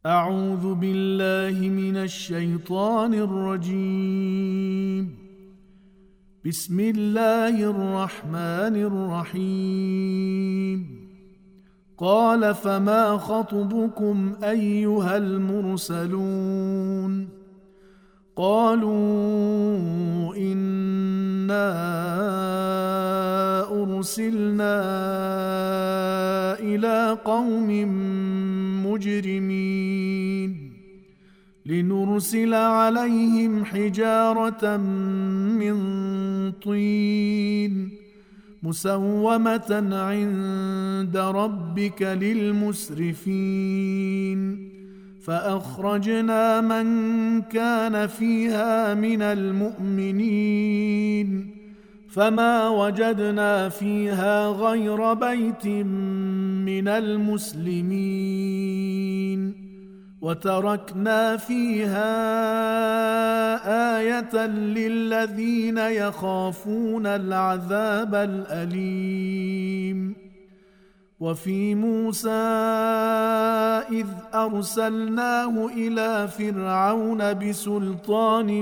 أعوذ بالله من الشيطان الرجيم. بسم الله الرحمن الرحيم. قال فما خطبكم أيها المرسلون؟ قالوا إنا أرسلنا إلى قوم مجرمين لنرسل عليهم حجارة من طين مسومة عند ربك للمسرفين فأخرجنا من كان فيها من المؤمنين فما وجدنا فيها غير بيت من المسلمين وتركنا فيها آية للذين يخافون العذاب الأليم. وفي موسى إذ أرسلناه إلى فرعون بسلطان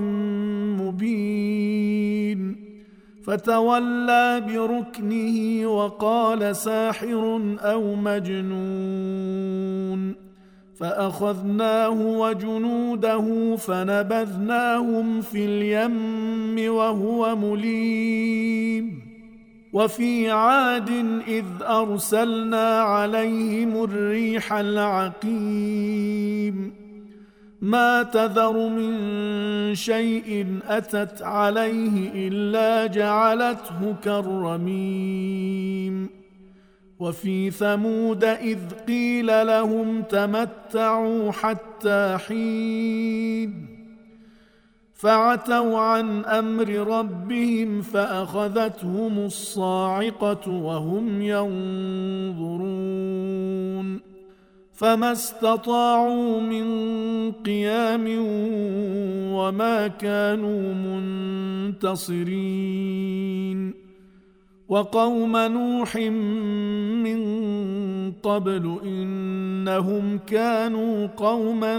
مبين فتولى بركنه وقال ساحر أو مجنون فأخذناه وجنوده فنبذناهم في اليم وهو مليم. وفي عاد إذ أرسلنا عليهم الريح العقيم ما تذر من شيء أتت عليه إلا جعلته كالرميم. وفي ثمود إذ قيل لهم تمتعوا حتى حين فعتوا عن أمر ربهم فأخذتهم الصاعقة وهم ينظرون فما استطاعوا من قيام وما كانوا منتصرين. وقوم نوح من قبل إنهم كانوا قوما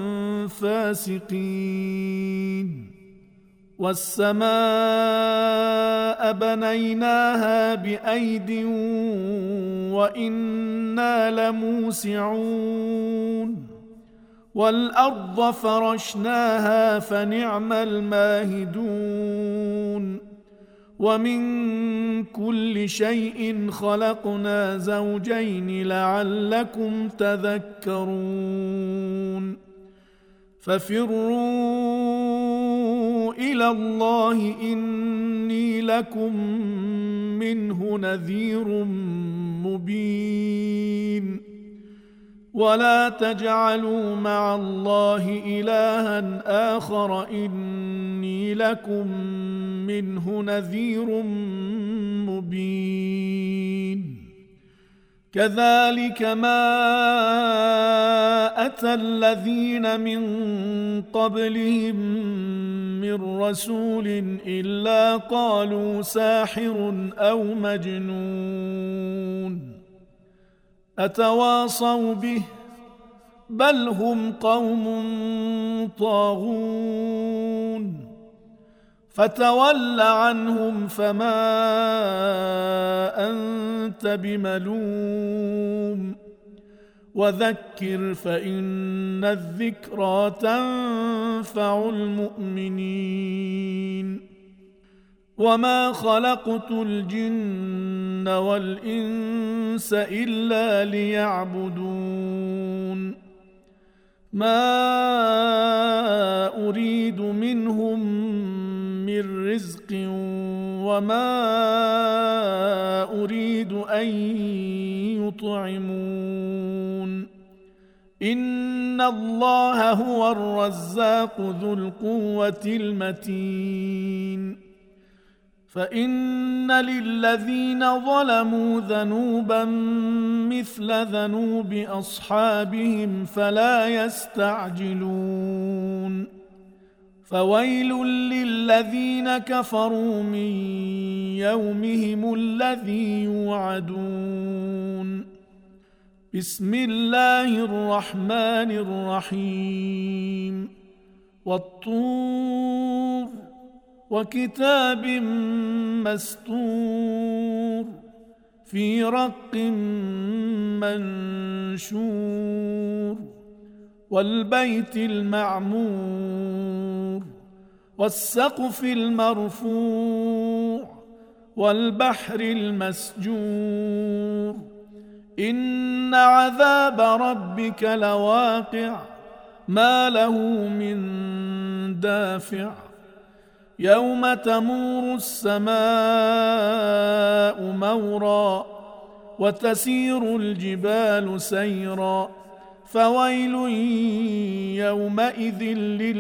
فاسقين. والسماء بنيناها بأيد وإنا لموسعون. والأرض فرشناها فنعم الماهدون. ومن كل شيء خلقنا زوجين لعلكم تذكرون. ففروا إلى الله إني لكم منه نذير مبين. ولا تجعلوا مع الله إلها آخر إني لكم منه نذير مبين. كذلك ما أتى الذين من قبلهم من رسول إلا قالوا ساحر أو مجنون أتواصوا به بل هم قوم طاغون. فتول عنهم فما أنت بملوم وذكر فإن الذكرى تنفع المؤمنين. وما خلقت الجن والإنس إلا ليعبدون ما أريد منهم من رزق وما أريد أن يطعمون إن الله هو الرزاق ذو القوة المتين. فإن للذين ظلموا ذنوبا مثل ذنوب أصحابهم فلا يستعجلون. فويل للذين كفروا من يومهم الذي يوعدون بسم الله الرحمن الرحيم والطور وكتاب مسطور في رق منشور والبيت المعمور والسقف المرفوع والبحر المسجور إن عذاب ربك لواقع ما له من دافع يوم تمور السماء مورا وتسير الجبال سيرا فويل يومئذ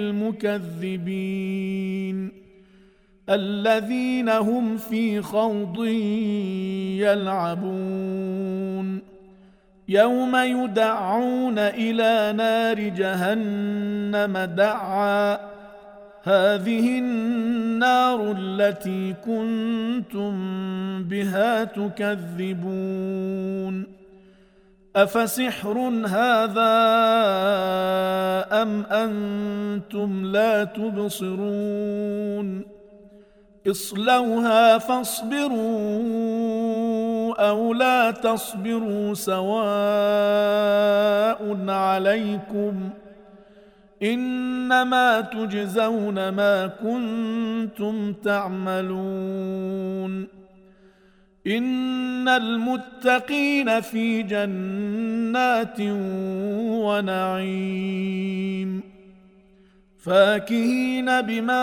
للمكذبين الذين هم في خوض يلعبون يوم يدعون إلى نار جهنم دعا هذه النار التي كنتم بها تكذبون أفسحر هذا أم أنتم لا تبصرون اصلوها فاصبروا أو لا تصبروا سواء عليكم إنما تجزون ما كنتم تعملون إن المتقين في جنات ونعيم فاكهين بما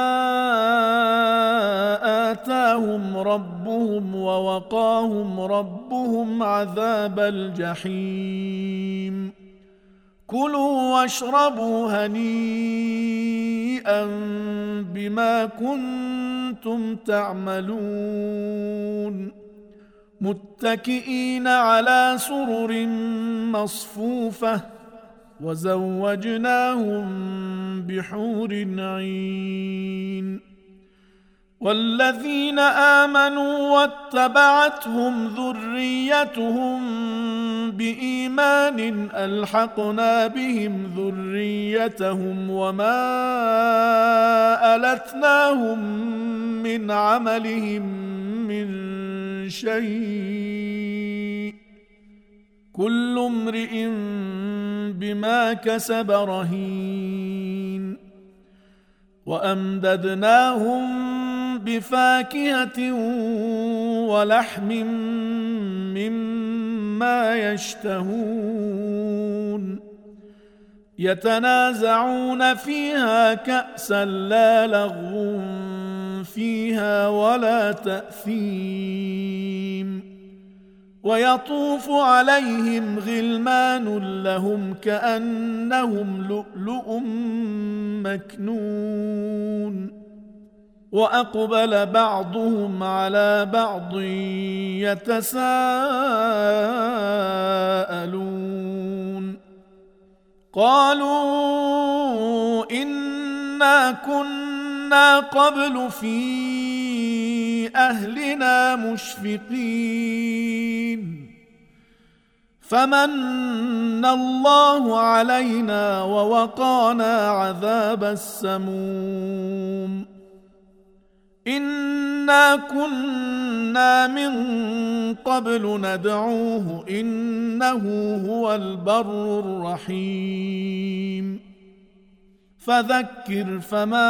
آتاهم ربهم ووقاهم ربهم عذاب الجحيم كلوا واشربوا هنيئا بما كنتم تعملون متكئين على سرر مصفوفة وزوجناهم بحور عين والذين آمنوا واتبعتهم ذريتهم بإيمان ألحقنا بهم ذريتهم وما ألتناهم من عملهم من شيء كل امرئ بما كسب رهين وأمددناهم بفاكهة ولحم مما يشتهون يتنازعون فيها كأسا لا لغو فيها ولا تأثيم ويطوف عليهم غلمان لهم كأنهم لؤلؤ مكنون وأقبل بعضهم على بعض يتساءلون قالوا إنا كنا قبل في أهلنا مشفقين فمن الله علينا ووقانا عذاب السموم إنا كنا من قبل ندعوه إنه هو البر الرحيم فذكر فما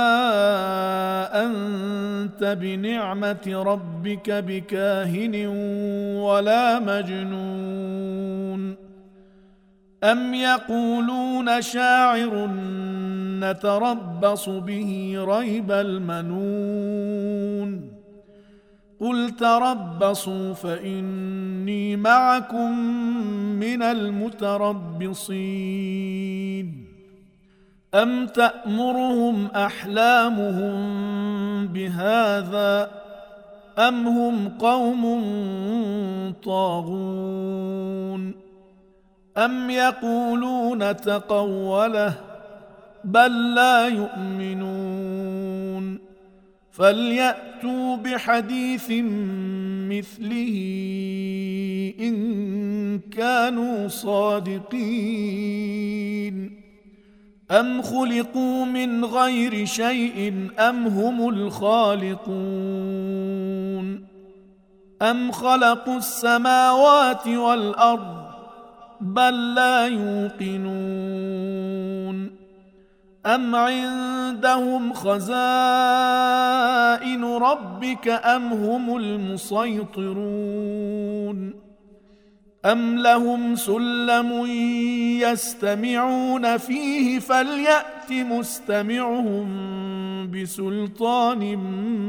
أنت بنعمة ربك بكاهن ولا مجنون أم يقولون شاعر نتربص به ريب المنون قل تربصوا فإني معكم من المتربصين أم تأمرهم أحلامهم بهذا أم هم قوم طاغون أم يقولون تقوله بل لا يؤمنون فليأتوا بحديث مثله إن كانوا صادقين أم خلقوا من غير شيء أم هم الخالقون أم خلقوا السماوات والأرض بل لا يوقنون أم عندهم خزائن ربك أم هم المسيطرون أم لهم سلم يستمعون فيه فليأت مستمعهم بسلطان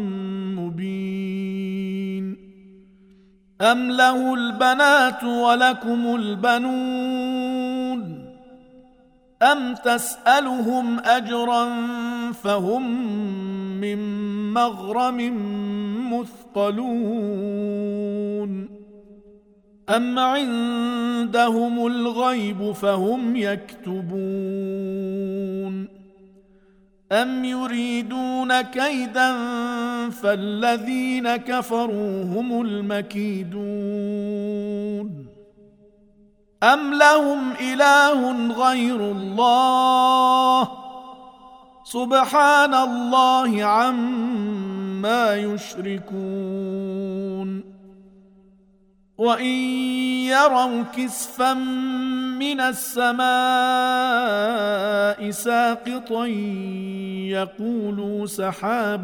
مبين أم له البنات ولكم البنون أم تسألهم أجرا فهم من مغرم مثقلون أم عندهم الغيب فهم يكتبون أم يريدون كيدا فالذين كفروا هم المكيدون أم لهم إله غير الله سبحان الله عما يشركون وإن يروا كسفا من السماء ساقطا يقولوا سحاب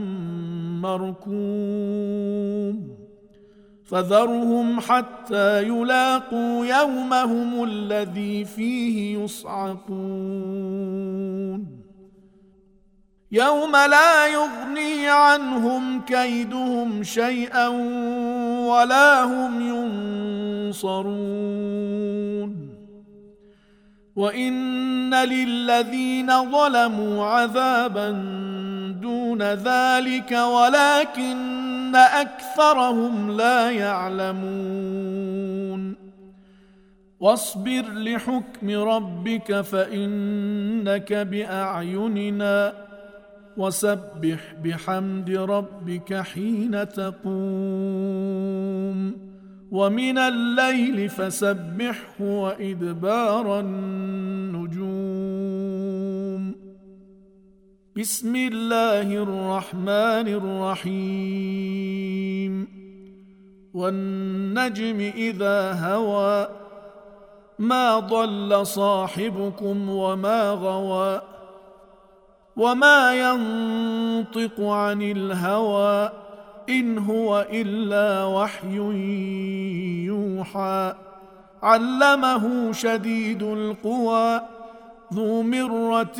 مركوم فذرهم حتى يلاقوا يومهم الذي فيه يصعقون يوم لا يغني عنهم كيدهم شيئا ولا هم ينصرون وإن للذين ظلموا عذابا دون ذلك ولكن أكثرهم لا يعلمون واصبر لحكم ربك فإنك بأعيننا وسبح بحمد ربك حين تقوم ومن الليل فسبحه وإدبار النجوم بسم الله الرحمن الرحيم والنجم إذا هوى ما ضل صاحبكم وما غوى وما ينطق عن الهوى إن هو إلا وحي يوحى علمه شديد القوى ذو مرة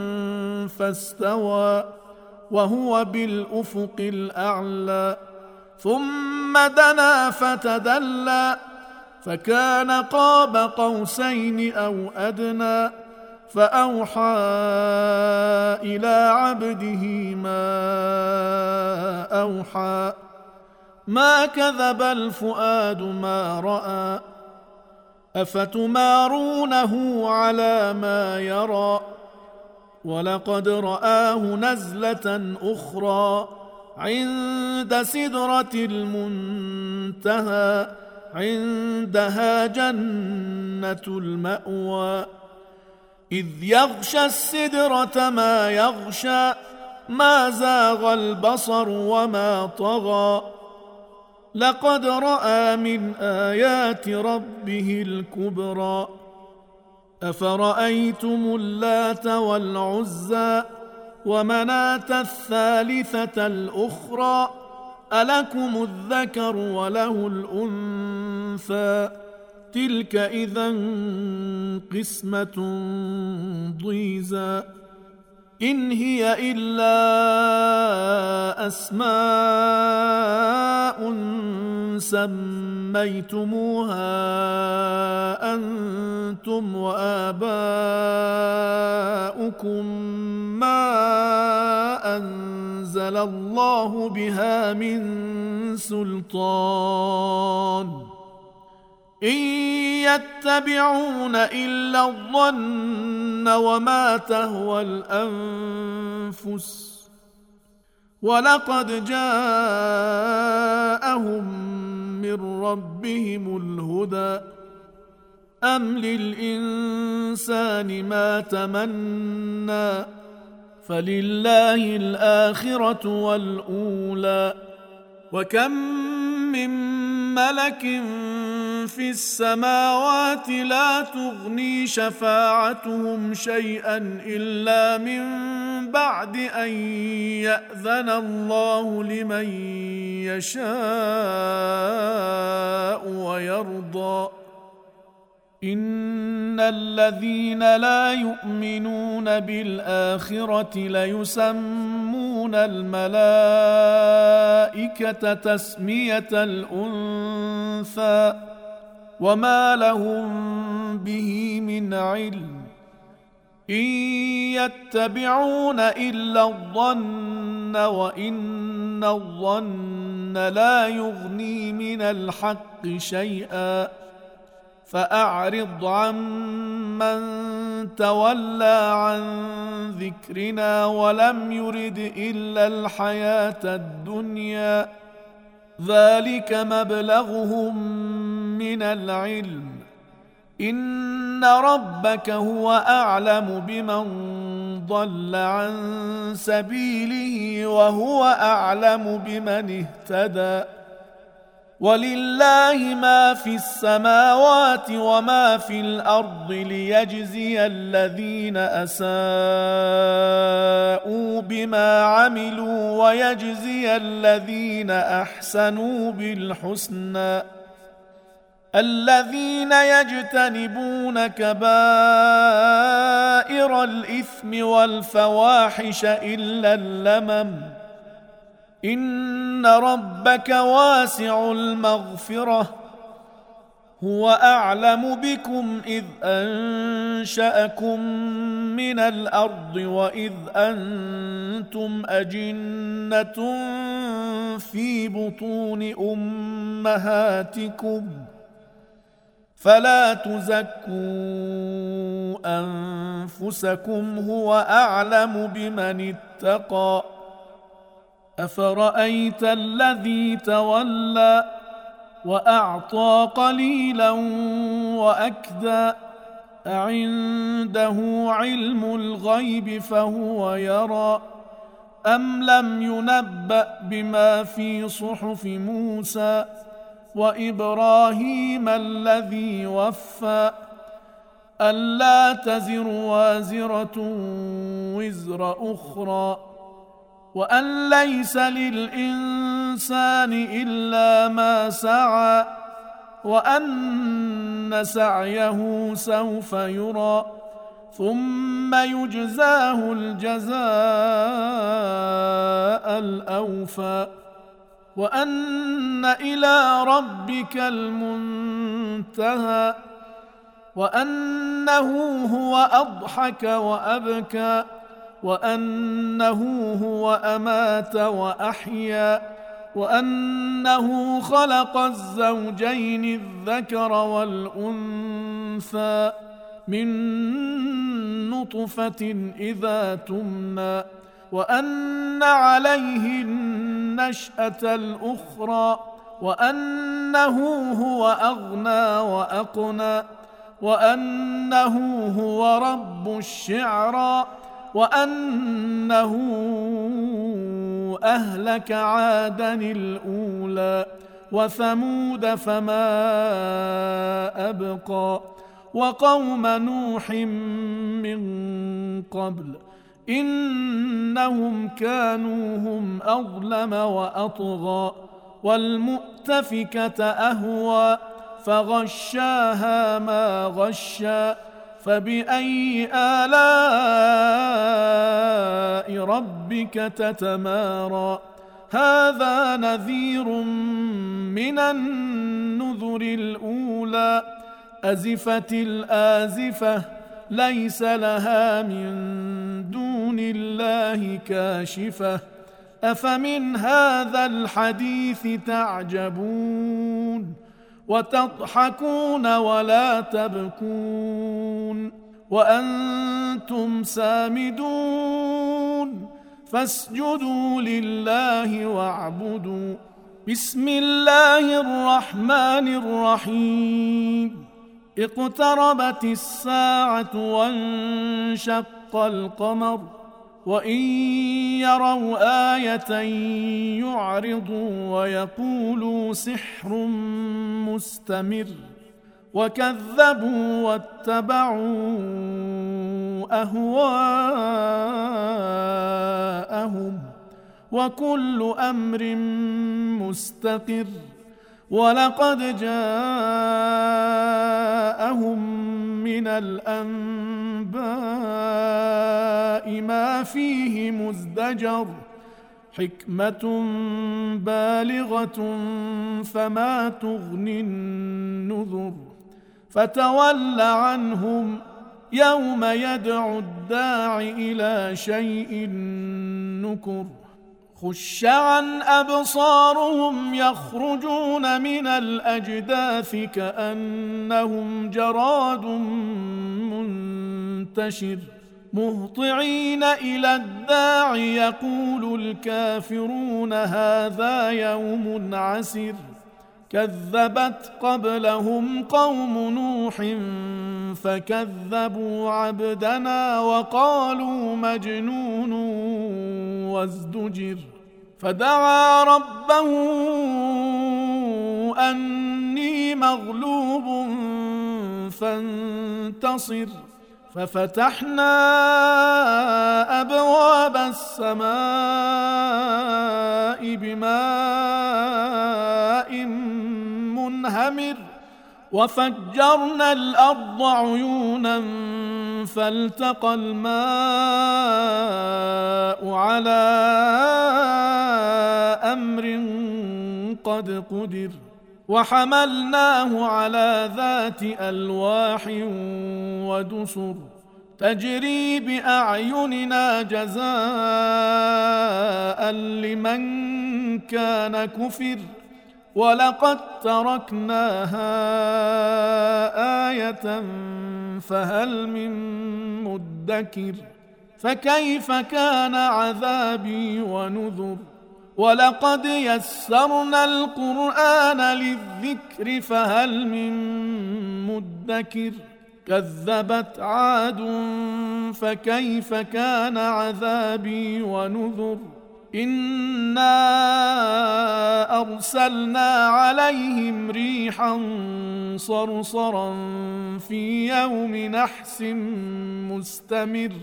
فاستوى وهو بالأفق الأعلى ثم دنا فتدلى فكان قاب قوسين أو أدنى فأوحى إلى عبده ما أوحى ما كذب الفؤاد ما رأى أفتمارونه على ما يرى ولقد رآه نزلة أخرى عند سدرة المنتهى عندها جنة المأوى إذ يغشى السدرة ما يغشى ما زاغ البصر وما طغى لقد رأى من آيات ربه الكبرى أفرأيتم اللات والعزى ومناة الثالثة الأخرى ألكم الذكر وله الأنثى تلك إذا قسمة ضيزى إن هي إلا أسماء سميتموها أنتم وآباؤكم ما أنزل الله بها من سلطان إن يتبعون إلا الظن وما تهوى الأنفس ولقد جاءهم من ربهم الهدى أم للإنسان ما تمنى فلله الآخرة والأولى وكم من ملك في السماوات لا تغني شفاعتهم شيئا إلا من بعد أن يأذن الله لمن يشاء ويرضى إن الذين لا يؤمنون بالآخرة ليسمون الملائكة تسمية الأنثى وما لهم به من علم إن يتبعون إلا الظن وإن الظن لا يغني من الحق شيئا فأعرض عمن تولى عن ذكرنا ولم يرد إلا الحياة الدنيا ذلك مبلغهم من العلم إن ربك هو أعلم بمن ضل عن سبيله وهو أعلم بمن اهتدى ولله ما في السماوات وما في الأرض ليجزي الذين أساءوا بما عملوا ويجزي الذين أحسنوا بالحسنى الذين يجتنبون كبائر الإثم والفواحش إلا اللمم إن ربك واسع المغفرة هو أعلم بكم إذ أنشأكم من الأرض وإذ أنتم أجنة في بطون أمهاتكم فلا تزكوا أنفسكم هو أعلم بمن اتقى أفرأيت الذي تولى وأعطى قليلا وأكدى أعنده علم الغيب فهو يرى أم لم ينبأ بما في صحف موسى وإبراهيم الذي وفى ألا تزر وازرة وزر أخرى وأن ليس للإنسان إلا ما سعى وأن سعيه سوف يرى ثم يجزاه الجزاء الأوفى وأن إلى ربك المنتهى وأنه هو أضحك وأبكى وأنه هو أمات وأحيا وأنه خلق الزوجين الذكر والأنثى من نطفة إذا تمنى وأن عليه النشأة الأخرى وأنه هو أغنى وأقنى وأنه هو رب الشعرى وأنه أهلك عادا الأولى وثمود فما أبقى وقوم نوح من قبل إنهم كانوا هم أظلم وأطغى والمؤتفكة أهوى فغشاها ما غشى فبأي آلاء ربك تتمارى هذا نذير من النذر الأولى أزفت الآزفة ليس لها من دون الله كاشفة أفمن هذا الحديث تعجبون وتضحكون ولا تبكون وأنتم سامدون فاسجدوا لله واعبدوا. بسم الله الرحمن الرحيم. اقتربت الساعة وانشق القمر وإن يروا آية يعرضوا ويقولوا سحر مستمر وكذبوا واتبعوا أهواءهم وكل أمر مستقر. ولقد جاءهم من الأنباء ما فيه مزدجر حكمة بالغة فما تغني النذر. فتول عنهم يوم يدعو الداع إلى شيء نكر. خش عن أبصارهم يخرجون من الأجداث كأنهم جراد منتشر مهطعين إلى الداع يقول الكافرون هذا يوم عسر. كذبت قبلهم قوم نوح فكذبوا عبدنا وقالوا مجنون وازدجر. فدعا ربه أني مغلوب فانتصر. ففتحنا أبواب السماء بماء منهمر وفجرنا الأرض عيونا فالتقى الماء على أمر قد قدر. وحملناه على ذات ألواح ودسر تجري بأعيننا جزاء لمن كان كفر. ولقد تركناها آية فهل من مدكر. فكيف كان عذابي ونذر. ولقد يسرنا القرآن للذكر فهل من مدكر. كذبت عاد فكيف كان عذابي ونذر. إنا أرسلنا عليهم ريحا صرصرا في يوم نحس مستمر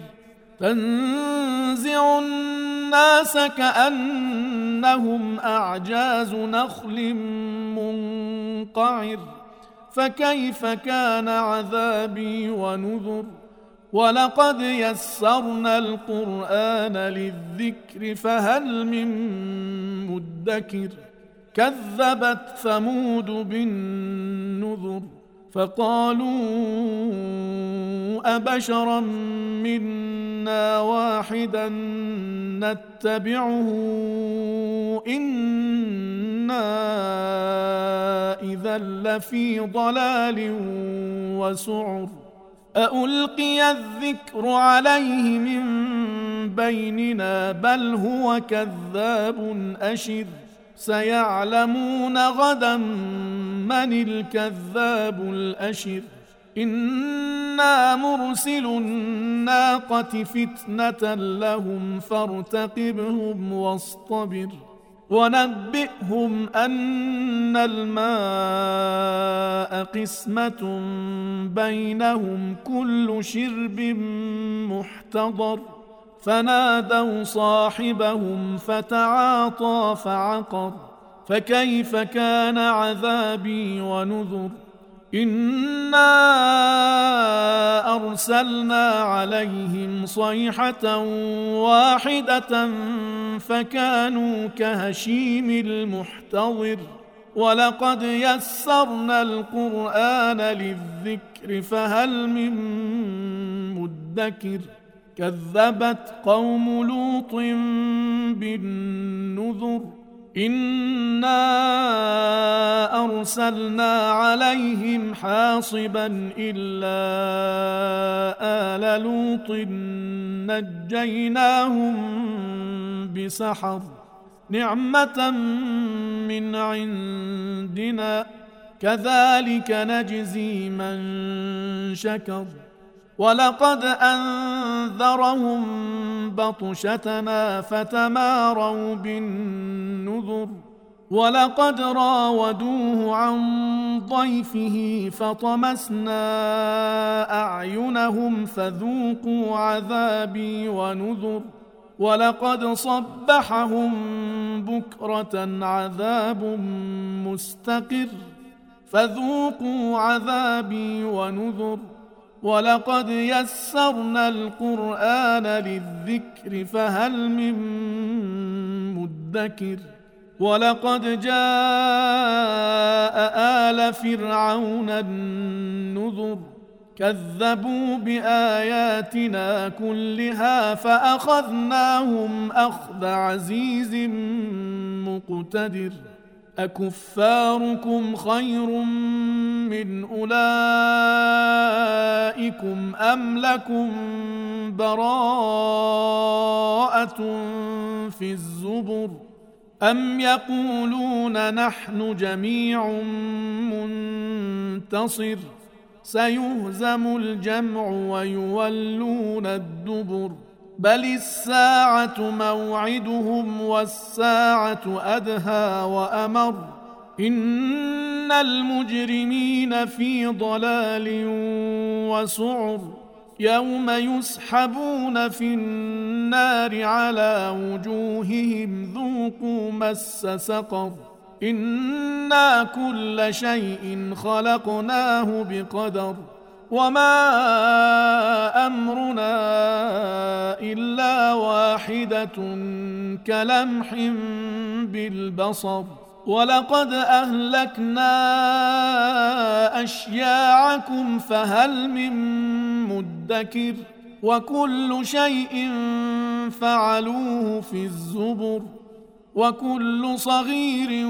تنزع الناس كأنهم أعجاز نخل منقعر. فكيف كان عذابي ونذر. ولقد يسرنا القرآن للذكر فهل من مدكر. كذبت ثمود بالنذر فقالوا أبشرا منا واحدا نتبعه إنا إذا لفي ضلال وسعر. أألقي الذكر عليه من بيننا بل هو كذاب أشر. سيعلمون غدا من الكذاب الأشر. إنا مرسل الناقة فتنة لهم فارتقبهم واصطبر. ونبئهم أن الماء قسمة بينهم كل شرب محتضر. فنادوا صاحبهم فتعاطى فعقر. فكيف كان عذابي ونذر. إنا أرسلنا عليهم صيحة واحدة فكانوا كهشيم المحتضر. ولقد يسرنا القرآن للذكر فهل من مدكر. كذبت قوم لوط بالنذر. إنا أرسلنا عليهم حاصبا إلا آل لوط نجيناهم بسحر نعمة من عندنا كذلك نجزي من شكر ولقد أنذرهم بطشتنا فتماروا بالنذر ولقد راودوه عن ضيفه فطمسنا أعينهم فذوقوا عذابي ونذر ولقد صبحهم بكرة عذاب مستقر فذوقوا عذابي ونذر ولقد يسرنا القرآن للذكر فهل من مدكر ولقد جاء آل فرعون النذر كذبوا بآياتنا كلها فأخذناهم أخذ عزيز مقتدر أكفاركم خير من أولئكم أم لكم براءة في الزبر أم يقولون نحن جميع منتصر سيهزم الجمع ويولون الدبر بل الساعة موعدهم والساعة أدهى وأمر إن المجرمين في ضلال وسعر يوم يسحبون في النار على وجوههم ذوقوا مس سقر إنا كل شيء خلقناه بقدر وما أمرنا إلا واحدة كلمح بالبصر ولقد أهلكنا أشياعكم فهل من مدكر وكل شيء فعلوه في الزبر وكل صغير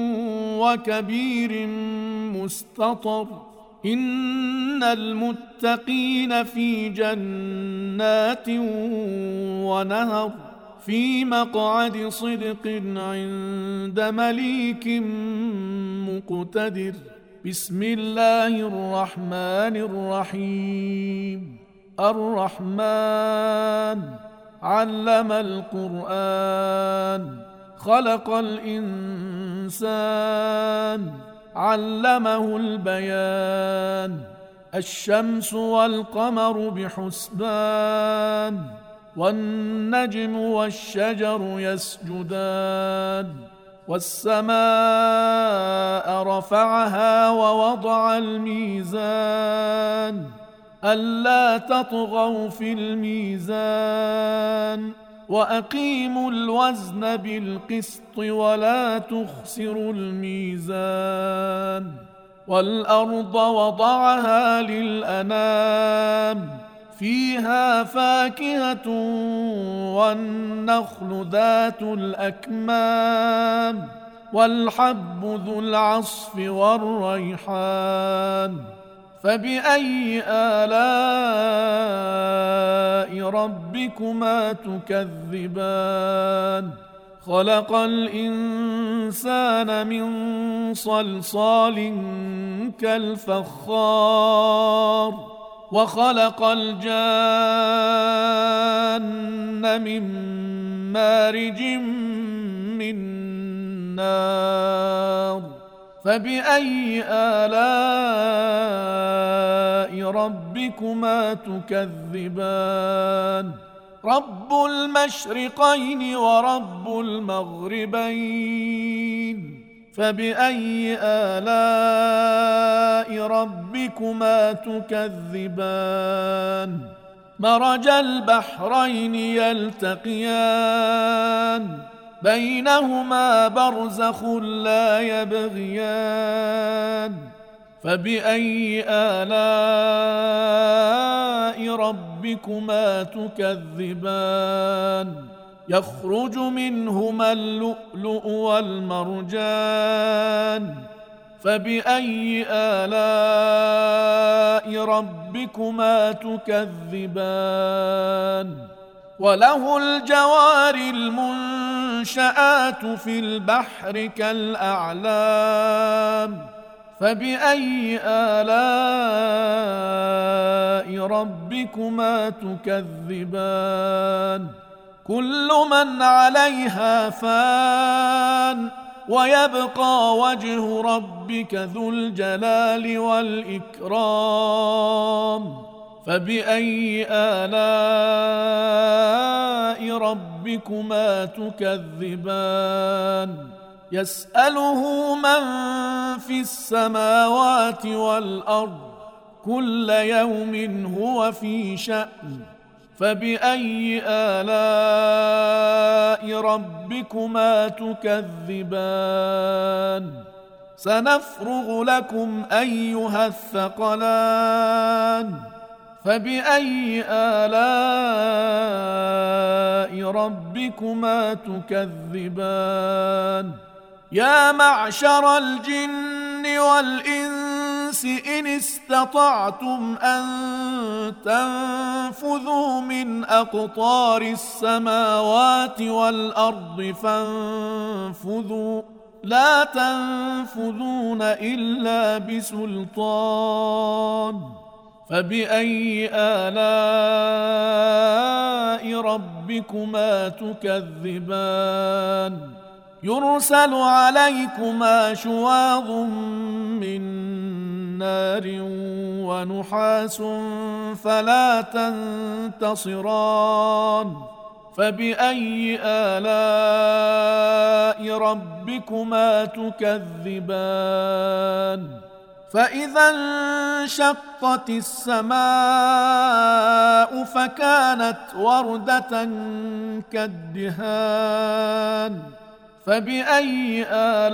وكبير مستطر إن المتقين في جنات ونهر في مقعد صدق عند مليك مقتدر بسم الله الرحمن الرحيم الرحمن علم القرآن خلق الإنسان علمه البيان الشمس والقمر بحسبان والنجم والشجر يسجدان والسماء رفعها ووضع الميزان ألا تطغوا في الميزان وأقيموا الوزن بالقسط ولا تخسروا الميزان والأرض وضعها للأنام فيها فاكهة والنخل ذات الأكمام والحب ذو العصف والريحان فبأي آلاء ربكما تكذبان خلق الإنسان من صلصال كالفخار وخلق الجان من مارج من نار فبأي آلاء ربكما تكذبان رب المشرقين ورب المغربين فبأي آلاء ربكما تكذبان مرج البحرين يلتقيان بينهما برزخ لا يبغيان فبأي آلاء ربكما تكذبان يخرج منهما اللؤلؤ والمرجان فبأي آلاء ربكما تكذبان وله الجوار المنشآت في البحر كالأعلام فبأي آلاء ربكما تكذبان كل من عليها فان ويبقى وجه ربك ذو الجلال والإكرام فبأي آلاء ربكما تكذبان يسأله من في السماوات والأرض كل يوم هو في شأن فبأي آلاء ربكما تكذبان سنفرغ لكم أيها الثقلان فبأي آلاء ربكما تكذبان يا معشر الجن والإنس إن استطعتم أن تنفذوا من أقطار السماوات والأرض فانفذوا لا تنفذون إلا بسلطان فبأي آلاء ربكما تكذبان يرسل عليكما شواظ من نار ونحاس فلا تنتصران فبأي آلاء ربكما تكذبان فإذا انشقت السماء فكانت وردة كالدهان فبأي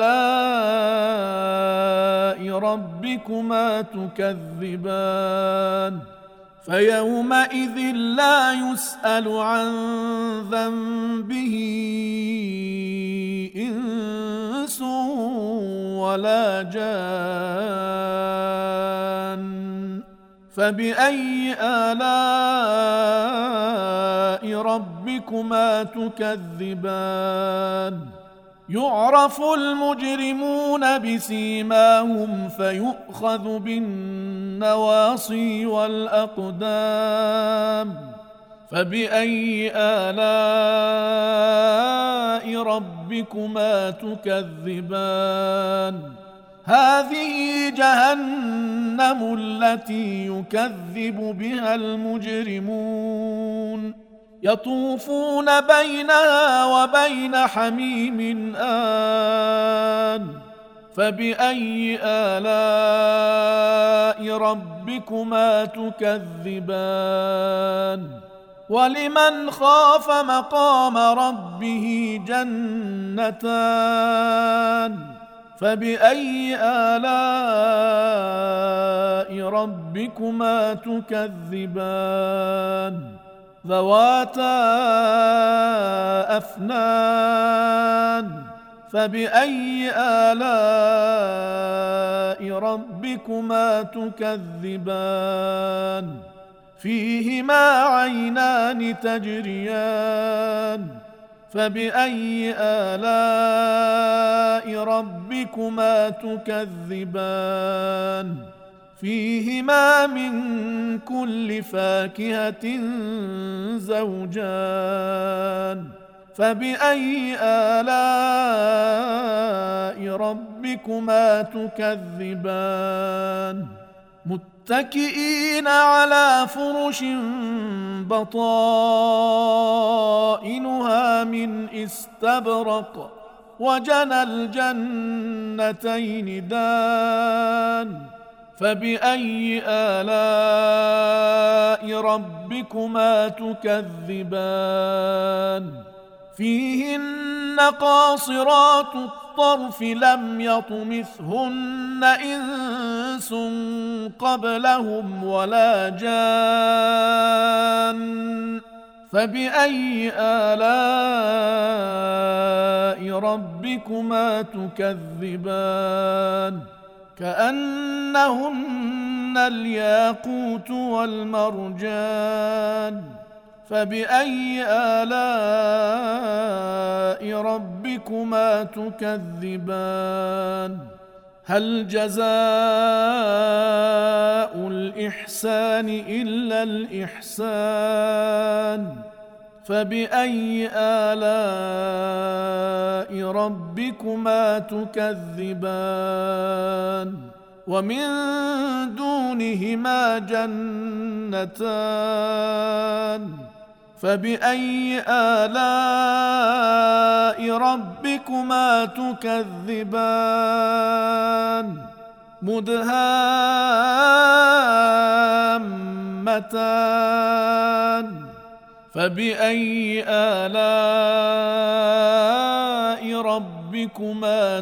آلاء ربكما تكذبان فيومئذ لا يسأل عن ذنبه إنس ولا جان فبأي آلاء ربكما تكذبان يعرف المجرمون بسيماهم فيؤخذ بالنواصي والأقدام فبأي آلاء ربكما تكذبان هذه جهنم التي يكذب بها المجرمون يطوفون بينها وبين حميم آن فبأي آلاء ربكما تكذبان ولمن خاف مقام ربه جنتان فبأي آلاء ربكما تكذبان ذواتا أفنان فبأي آلاء ربكما تكذبان فيهما عينان تجريان فبأي آلاء ربكما تكذبان فيهما من كل فاكهة زوجان فبأي آلاء ربكما تكذبان متكئين على فرش بطائنها من استبرق وجنى الجنتين دان فبأي آلاء ربكما تكذبان فيهن قاصرات الطرف لم يطمثهن إنس قبلهم ولا جان فبأي آلاء ربكما تكذبان كأنهن الياقوت والمرجان فبأي آلاء ربكما تكذبان هل جزاء الإحسان إلا الإحسان فبأي آلاء ربكما تكذبان ومن دونهما جنتان فبأي آلاء ربكما تكذبان مدهامتان فبأي آلاء ربكما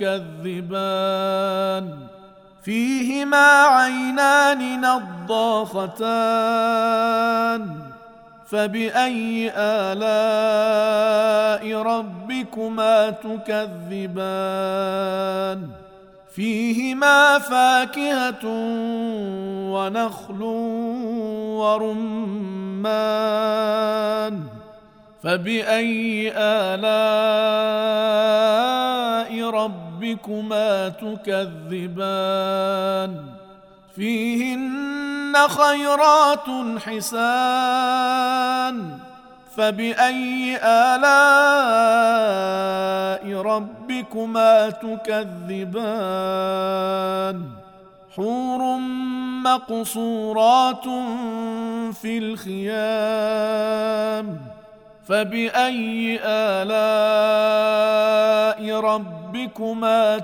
تكذبان فيهما عينان نضاختان فبأي آلاء ربكما تكذبان فيهما فاكهة ونخل ورمان فبأي آلاء ربكما تكذبان فيهن خيرات حسان فبأي آلاء ربكما تكذبان حور مقصورات في الخيام فبأي آلاء ربكما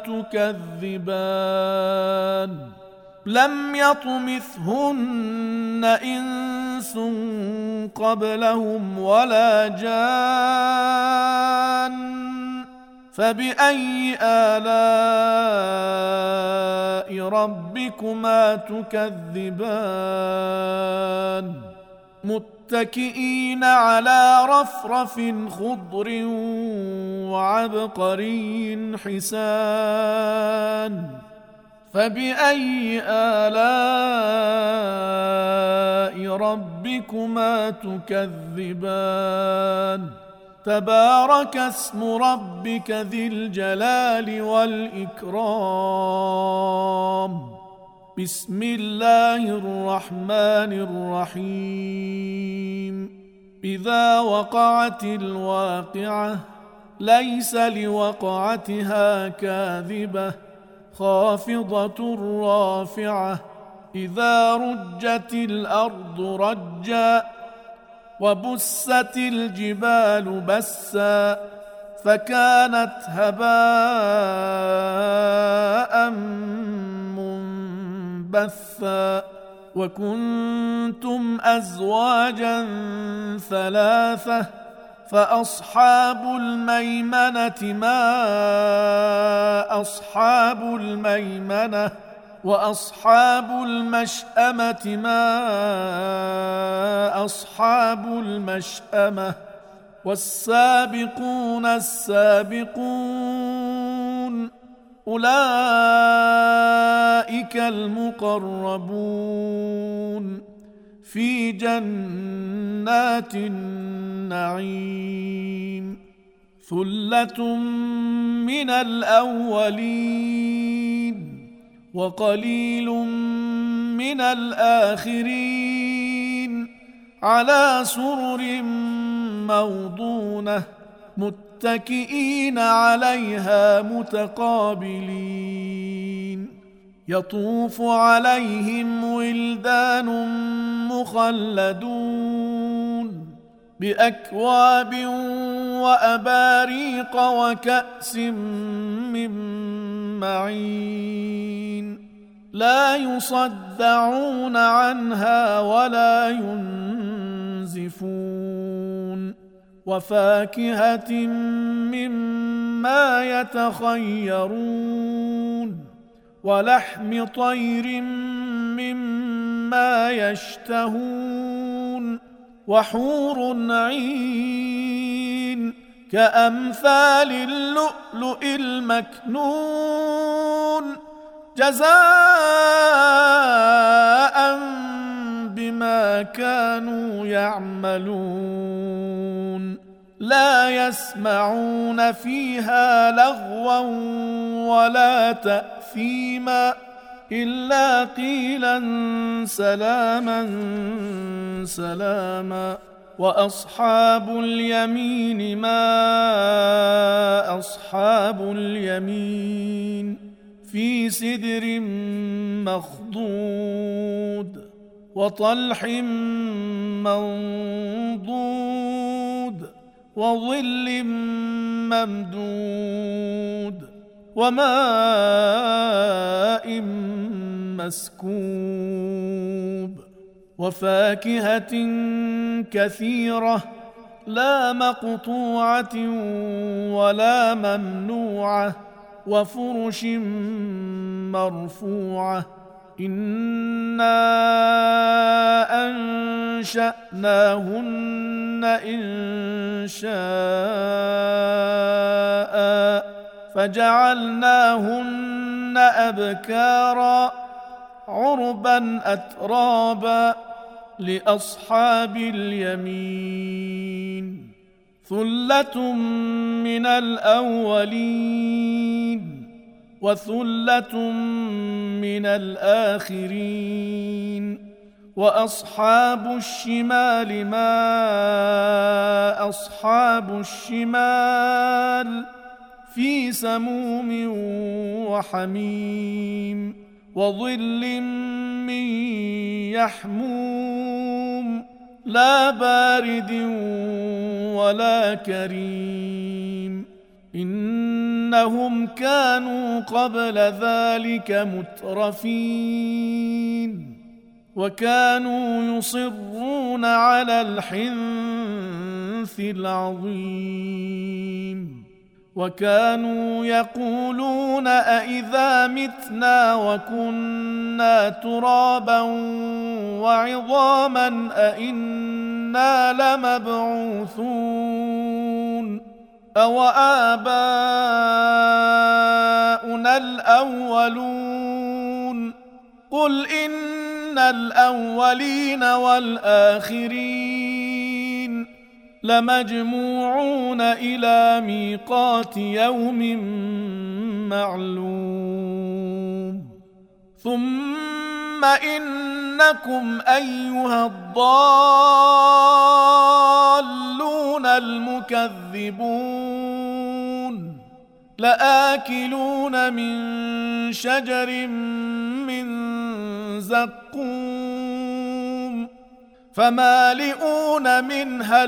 تكذبان لم يطمثهن إنس قبلهم ولا جان فبأي آلاء ربكما تكذبان متكئين على رفرف خضر وعبقري حسان فبأي آلاء ربكما تكذبان تبارك اسم ربك ذي الجلال والإكرام بسم الله الرحمن الرحيم إذا وقعت الواقعة ليس لوقعتها كاذبة خافضة رافعة إذا رجت الأرض رجا وبست الجبال بسا فكانت هباء منبثا وكنتم أزواجا ثلاثة فأصحاب الميمنة ما أصحاب الميمنة وأصحاب المشأمة ما أصحاب المشأمة والسابقون السابقون أولئك المقربون في جنات النعيم ثلة من الأولين وقليل من الآخرين على سرر موضونة متكئين عليها متقابلين يطوف عليهم ولدان مخلدون بأكواب وأباريق وكأس من معين لا يصدعون عنها ولا ينزفون وفاكهة مما يتخيرون ولحم طير مما يشتهون وحور عين كأمثال اللؤلؤ المكنون جزاء بما بما كانوا يعملون لا يسمعون فيها لغوا ولا تأثيما إلا قيلا سلاما سلاما وأصحاب اليمين ما أصحاب اليمين في سدر مخضود وطلح منضود وظل ممدود وماء مسكوب وفاكهة كثيرة لا مقطوعة ولا ممنوعة وفرش مرفوعة إنا أنشأناهن إنشاء فجعلناهن أبكارا عربا أترابا لأصحاب اليمين ثلة من الأولين وثلة من الآخرين وأصحاب الشمال ما أصحاب الشمال في سموم وحميم وظل من يحموم لا بارد ولا كريم إنهم كانوا قبل ذلك مترفين وكانوا يصرون على الحنث العظيم وكانوا يقولون أئذا متنا وكنا ترابا وعظاما أئنا لمبعوثون أو آباؤنا الأولون قل إن الأولين والآخرين لمجموعون إلى ميقات يوم معلوم ثم إنكم أيها الضالون المكذبون لآكلون من شجر من زقوم فمالئون منها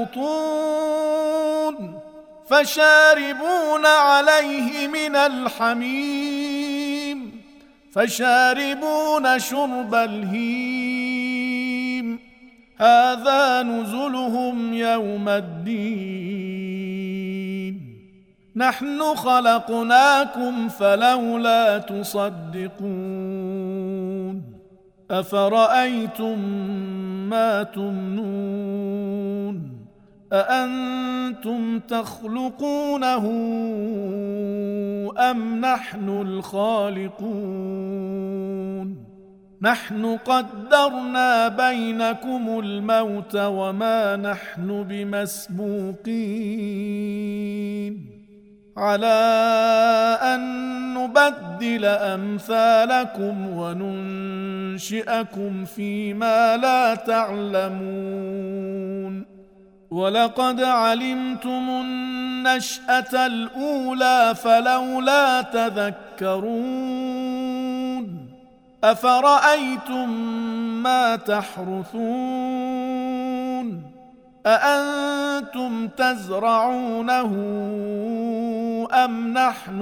البطون فشاربون عليه من الحميم فشاربون شرب الهيم هذا نزلهم يوم الدين نحن خلقناكم فلولا تصدقون أفرأيتم ما تمنون أأنتم تخلقونه أم نحن الخالقون نحن قدرنا بينكم الموت وما نحن بمسبوقين على أن نبدل أمثالكم وننشئكم فيما لا تعلمون ولقد علمتم النشأة الأولى فلولا تذكرون أفرأيتم ما تحرثون أأنتم تزرعونه أم نحن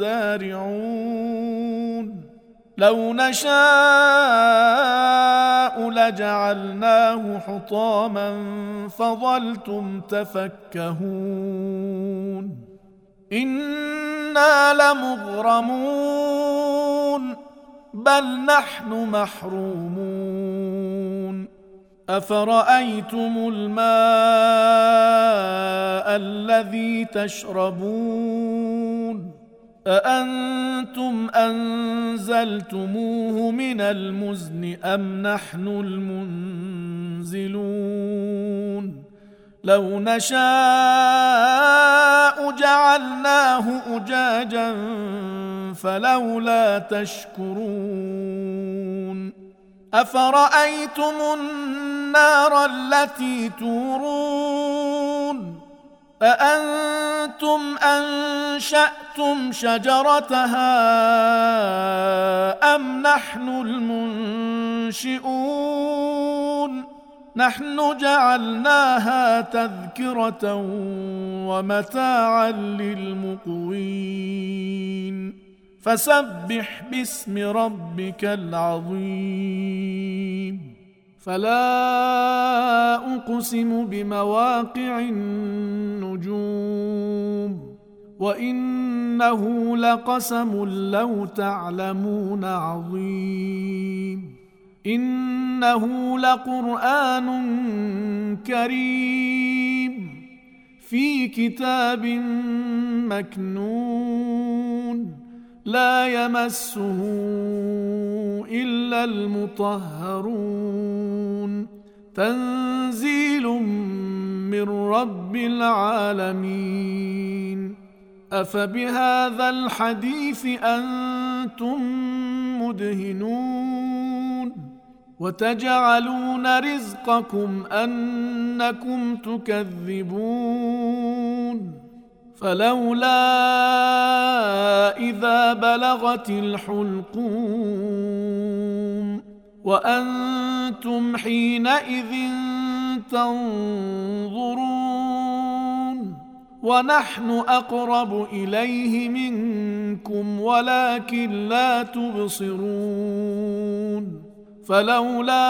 الزارعون لو نشاء لجعلناه حطاما فظلتم تفكهون إنا لمغرمون بل نحن محرومون أفرأيتم الماء الذي تشربون أأنتم أنزلتموه من المزن أم نحن المنزلون لو نشاء جعلناه أجاجا فلولا تشكرون أفرأيتم النار التي تورون أأنتم أنشأتم شجرتها أم نحن المنشئون نحن جعلناها تذكرة ومتاعا للمقوين فسبح باسم ربك العظيم فلا أقسم بمواقع النجوم وإنه لقسم لو تعلمون عظيم إنه لقرآن كريم في كتاب مكنون لا يمسه إلا المطهرون تنزيل من رب العالمين أفبهذا الحديث أنتم مدهنون وتجعلون رزقكم أنكم تكذبون فلولا إذا بلغت الحلقوم وأنتم حينئذ تنظرون ونحن أقرب إليه منكم ولكن لا تبصرون فلولا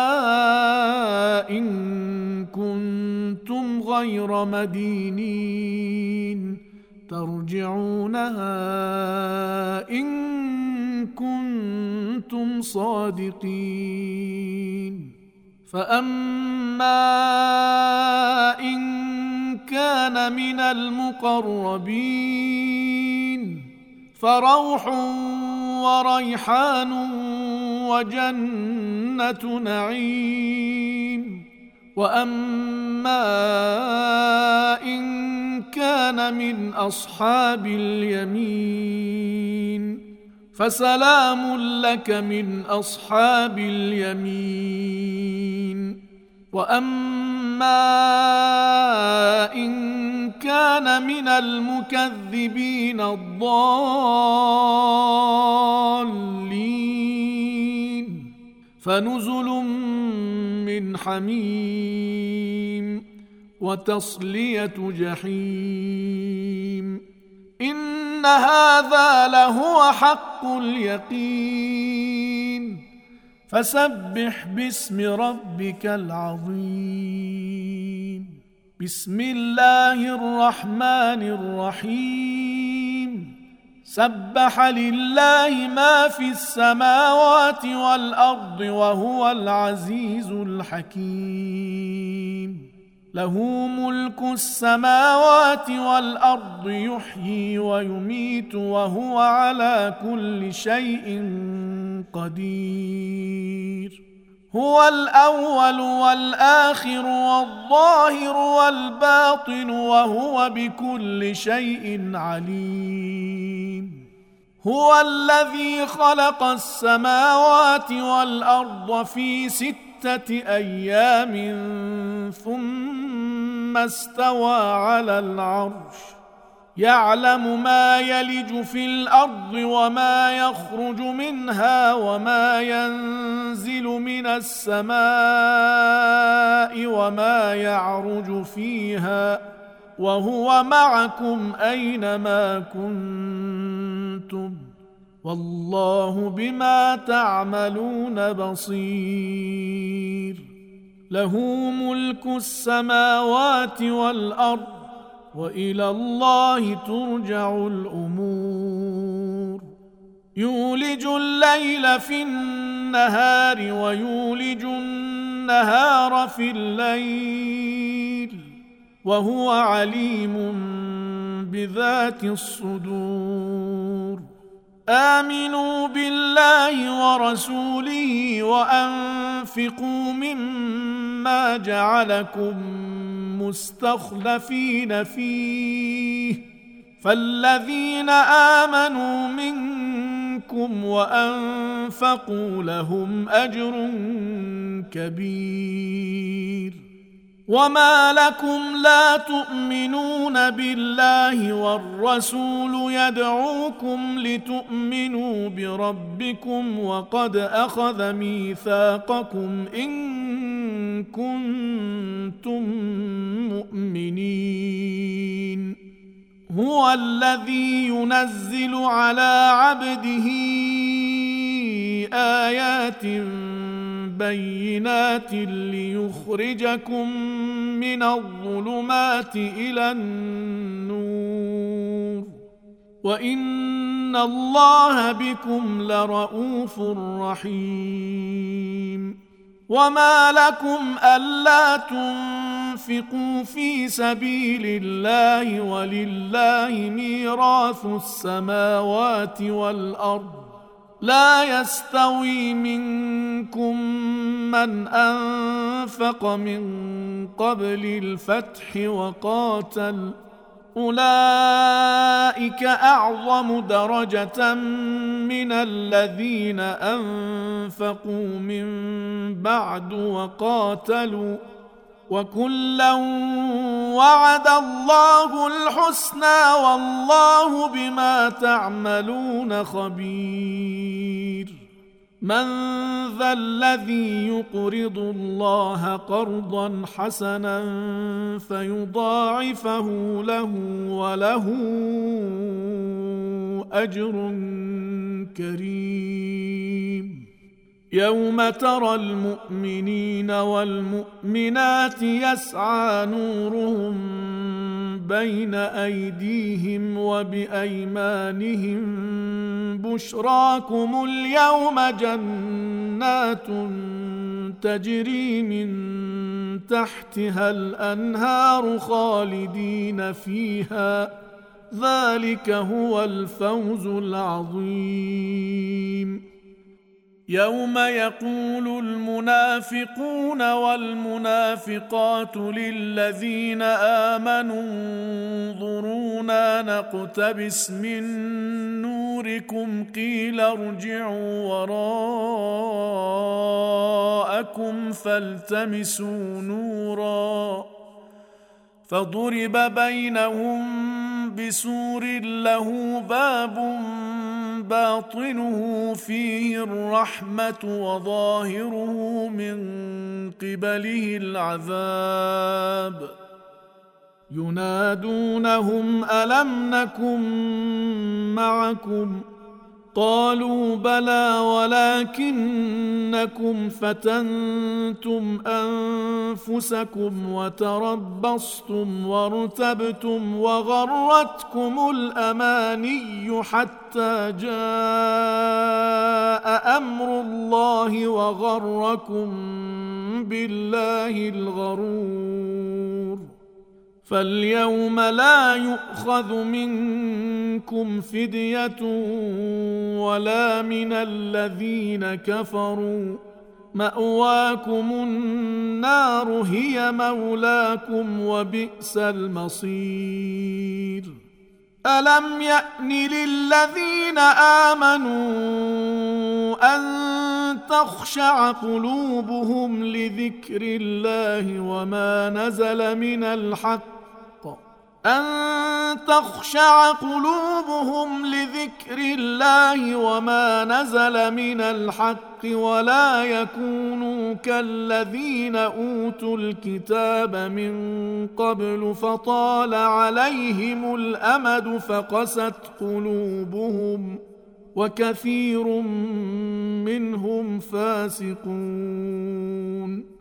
إن كنتم غير مدينين ترجعونها إن كنتم صادقين فأما إن كان من المقربين فروح وريحان وجنة نعيم وأما إن كان من أصحاب اليمين فسلام لك من أصحاب اليمين وأما إن كان من المكذبين الضالين فنزل من حميم وتصلية جحيم إن هذا لهو حق اليقين فسبح باسم ربك العظيم بسم الله الرحمن الرحيم سبح لله ما في السماوات والأرض وهو العزيز الحكيم له ملك السماوات والأرض يحيي ويميت وهو على كل شيء قدير هو الأول والآخر والظاهر والباطن وهو بكل شيء عليم هو الذي خلق السماوات والأرض في 6 أيام ثم استوى على العرش يعلم ما يلج في الأرض وما يخرج منها وما ينزل من السماء وما يعرج فيها وهو معكم أينما كنتم والله بما تعملون بصير له ملك السماوات والأرض وإلى الله ترجع الأمور يولج الليل في النهار ويولج النهار في الليل وهو عليم بذات الصدور آمنوا بالله ورسوله وأنفقوا مما جعلكم مستخلفين فيه، فالذين آمنوا منكم وأنفقوا لهم أجر كبير. وما لكم لا تؤمنون بالله والرسول يدعوكم لتؤمنوا بربكم وقد أخذ ميثاقكم إن كنتم مؤمنين. هو الذي ينزل على عبده آيات بينات ليخرجكم من الظلمات إلى النور، وإن الله بكم لرؤوف رحيم. وما لكم ألا تنفقوا في سبيل الله ولله ميراث السماوات والأرض، لا يستوي منكم من أنفق من قبل الفتح وقاتل، أولئك أعظم درجة من الذين أنفقوا من بعد وقاتلوا، وكلا وعد الله الحسنى والله بما تعملون خبير. من ذا الذي يقرض الله قرضا حسنا فيضاعفه له وله أجر كريم. يوم ترى المؤمنين والمؤمنات يسعى نورهم بين أيديهم وبأيمانهم بشراكم اليوم جنات تجري من تحتها الأنهار خالدين فيها، ذلك هو الفوز العظيم. يوم يقول المنافقون والمنافقات للذين آمنوا انظرونا نقتبس من نوركم قيل ارجعوا وراءكم فالتمسوا نورا، فضرب بينهم بسور له باب باطنه فيه الرحمة وظاهره من قبله العذاب. ينادونهم ألم نكن معكم؟ قالوا بلى ولكنكم فتنتم أنفسكم وتربصتم وارتبتم وغرتكم الأماني حتى جاء أمر الله وغركم بالله الغرور. فاليوم لا يؤخذ منكم فدية ولا من الذين كفروا، مأواكم النار هي مولاكم وبئس المصير. ألم يأن للذين آمنوا أن تخشع قلوبهم لذكر الله وما نزل من الحق، أن تخشع قلوبهم لذكر الله وما نزل من الحق ولا يكونوا كالذين أوتوا الكتاب من قبل فطال عليهم الأمد فقست قلوبهم وكثير منهم فاسقون.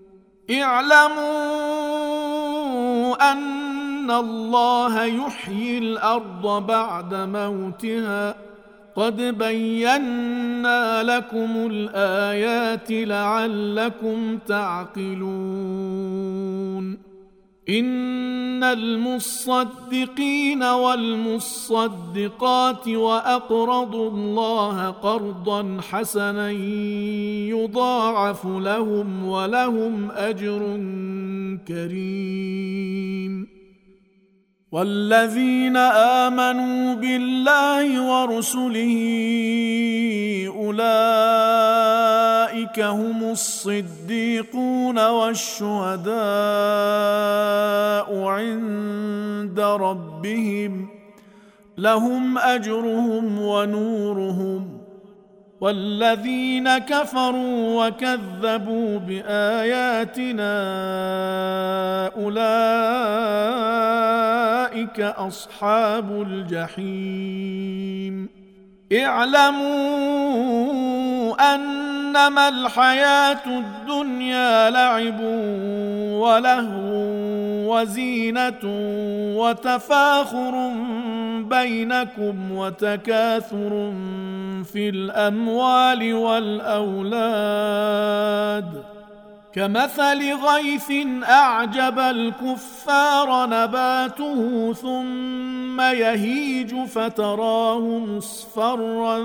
اعلموا أن الله يحيي الأرض بعد موتها، قد بينا لكم الآيات لعلكم تعقلون. إن المصدقين والمصدقات وأقرضوا الله قرضا حسنا يضاعف لهم ولهم أجر كريم. والذين آمنوا بالله ورسله أولئك هم الصديقون والشهداء عند ربهم لهم أجرهم ونورهم. والذين كفروا وكذبوا بآياتنا أولئك أصحاب الجحيم. اعلموا أنما الحياة الدنيا لعب ولهو وزينة وتفاخر بينكم وتكاثر في الأموال والأولاد كمثل غيث أعجب الكفار نباته ثم يهيج فتراه مصفرا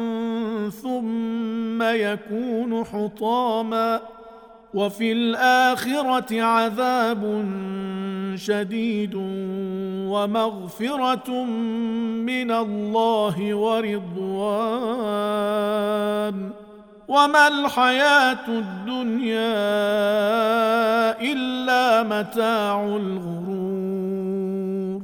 ثم يكون حطاما وفي الآخرة عذاب شديد ومغفرة من الله ورضوان وما الحياة الدنيا إلا متاع الغرور.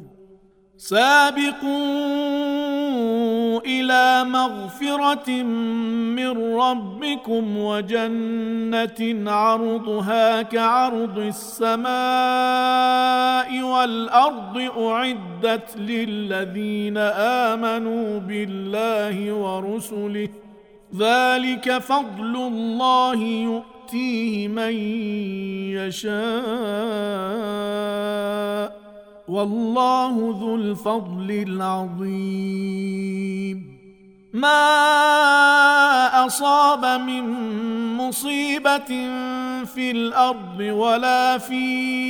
سابقوا إلى مغفرة من ربكم وجنة عرضها كعرض السماء والأرض أعدت للذين آمنوا بالله ورسله ذلك فضل الله يؤتيه من يشاء والله ذو الفضل العظيم. ما أصاب من مصيبة في الأرض ولا في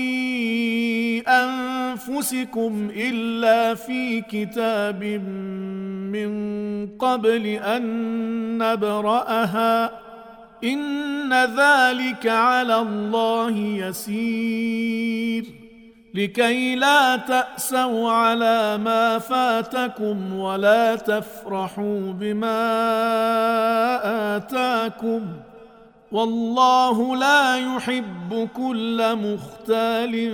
أنفسكم إلا في كتاب من قبل أن نبرأها إن ذلك على الله يسير. لكي لا تأسوا على ما فاتكم ولا تفرحوا بما آتاكم والله لا يحب كل مختال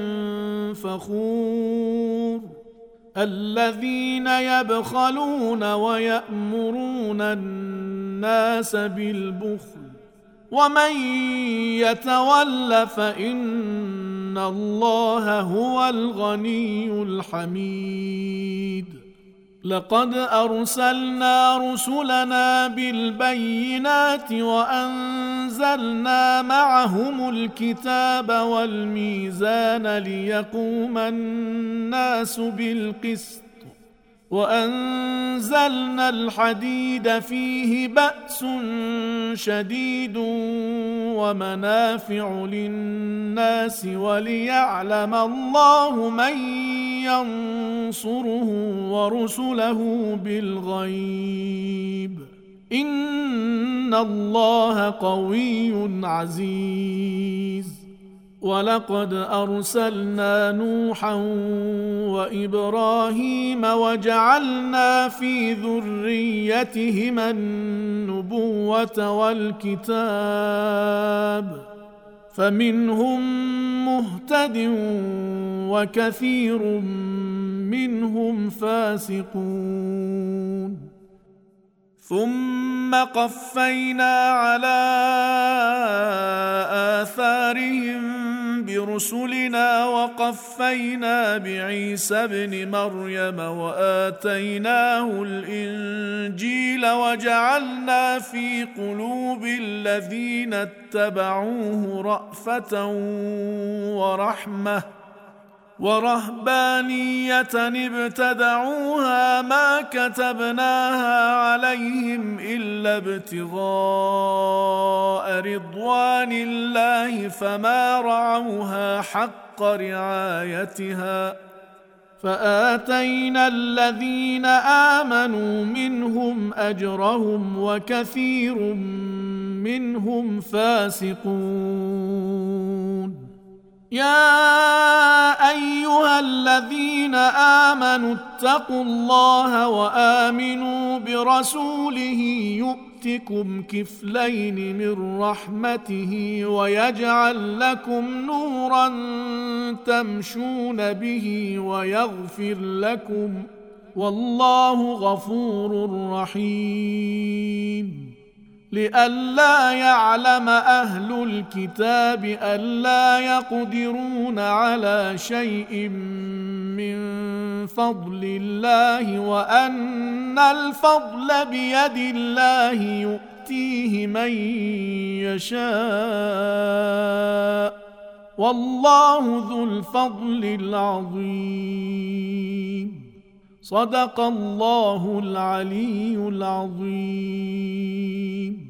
فخور. الذين يبخلون ويأمرون الناس بالبخل ومن يتول فإن الله هو الغني الحميد. لقد أرسلنا رسلنا بالبينات وأنزلنا معهم الكتاب والميزان ليقوم الناس بالقسط وأنزلنا الحديد فيه بأس شديد ومنافع للناس وليعلم الله من ينصره ورسله بالغيب إن الله قوي عزيز. ولقد أرسلنا نوحا وإبراهيم وجعلنا في ذريتهما النبوة والكتاب فمنهم مهتد وكثير منهم فاسقون. ثم قفينا على آثارهم برسلنا وقفينا بعيسى ابن مريم وآتيناه الإنجيل وجعلنا في قلوب الذين اتبعوه رأفة ورحمة ورهبانية ابتدعوها ما كتبناها عليهم إلا ابتغاء رضوان الله فما رعوها حق حق رعايتها فآتينا الذين آمنوا منهم أجرهم وكثير منهم فاسقون. يا أيها الذين آمنوا اتقوا الله وآمنوا برسوله يؤتكم كفلين من رحمته ويجعل لكم نورا تمشون به ويغفر لكم والله غفور رحيم. لئلا يعلم أهل الكتاب ألا يقدرون على شيء من فضل الله وأن الفضل بيد الله يؤتيه من يشاء والله ذو الفضل العظيم. صدق الله العلي العظيم.